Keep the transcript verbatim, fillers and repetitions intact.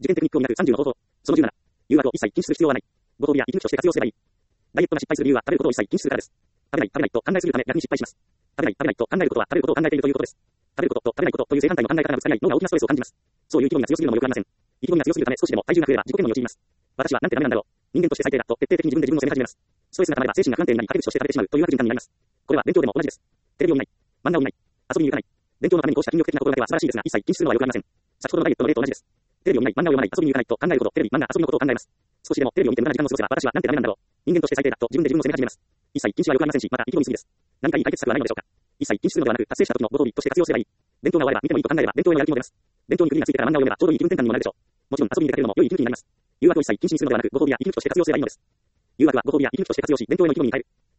受験テクニックを磨くさんじゅうの方法。そのじゅうなな。誘惑を一切禁止する必要はない。ご褒美や息抜きとして活用すればいい。ダイエットが失敗する理由は食べることを一切禁止するからです。食べない、食べないと考えすぎるため逆に失敗します。食べない、食べないと考えることは食べることを考えているということです。食べることと食べないことという正反対の考え方がぶつかり合い、脳が大きなストレスを感じます。そういう意気込みが強すぎるのもよくありません。意気込みが強すぎるため少しでも体重が増えれば自己嫌悪に陥ります。私はなんてダメなんだろう。人間として最低だと徹底的に自分で自分を責め始めます。ストレスが溜まれば精神が不安定になり、駆け引きとして食べてしまうという悪循環になります。これは勉強でも同じです。テレビを見ない。漫画を見ない。遊びに行かない。勉強のためにこうした筋力的な心がけは素晴らしいですが、一切禁止するのはよくありません。先ほどのダイエットの例と同じです。テレビを見ない、漫画を読まない、遊びに行かないと考えるほど、テレビ、漫画、遊びのことを考えます。少しでもテレビを見て無駄な時間を過ごせば、私はなんてダメなんだろう。人間として最低だと自分で自分を責め始めます。一切禁止はよくありませんし、また意気込みすぎです。何かいい解決策はないのでしょうか。一切禁止するのではなく、達成した時のご褒美として活用すればいい。勉強が終われば見てもいいと考えれば、勉強へのやる気も出ます。勉強に区切りがついてから漫画を読めば、ちょうどいい気分転換にもなるでしょう。もちろん遊びに出かけるのも良い息抜きになります。誘惑を一切禁止にするのではなく、ご褒美や息抜きとして活用すればいいのです。誘惑はご褒美や息抜きとして活用し、勉強への意気込みに変える。